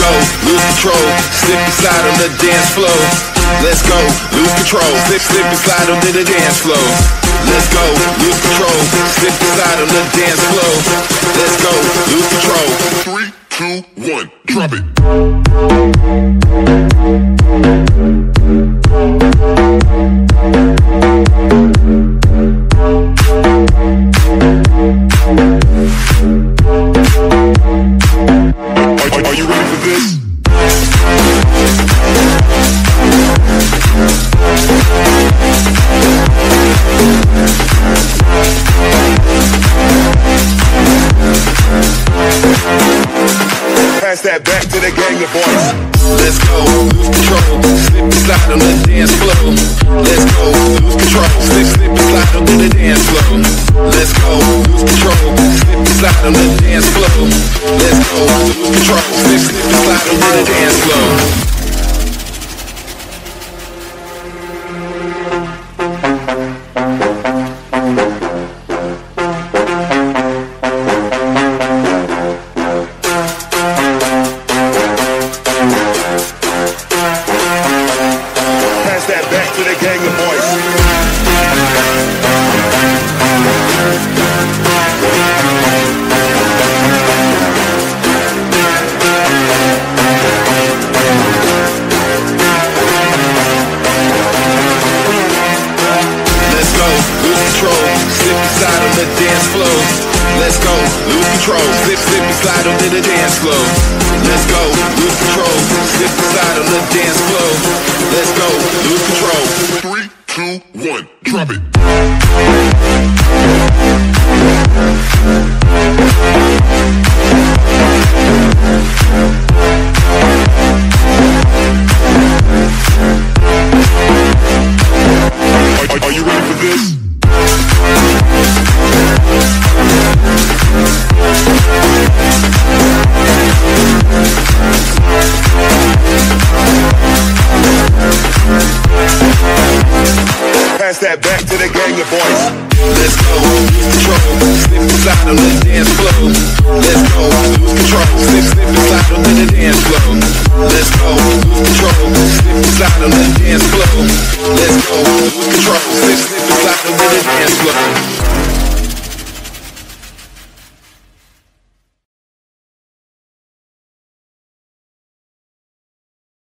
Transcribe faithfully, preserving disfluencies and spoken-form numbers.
go, lose control, slip and slide on the dance floor. Let's go, lose control, slip, slip and slide on the dance floor. Let's go, lose control, slip and slide on the dance floor. Let's go, lose control. Three, two, one, drop it. Are, are you ready for this? Pass that back to the gang of boys. Let's go, lose control, slip and slide on the dance floor. Let's go, lose control, slip, slip and slide on the dance floor. Let's go, lose control, slip and slide on the dance floor. Let's go, lose control, slip, slip and slide on the dance floor. Let's go, lose control, slip, slip and slide on the dance floor. Let's go, lose control, slip and slide on the dance floor. Let's go, lose control. Three, two, one, drop it. Are, are, are you ready for this? Pass that back to the gang of boys. Let's go, lose control, slip and slide on the dance floor. Let's go, lose control, slip, slip and slide on the dance floor. Let's go, lose control, slip and slide on the dance floor. Let's go, lose control, slip, slip and slide on the dance floor.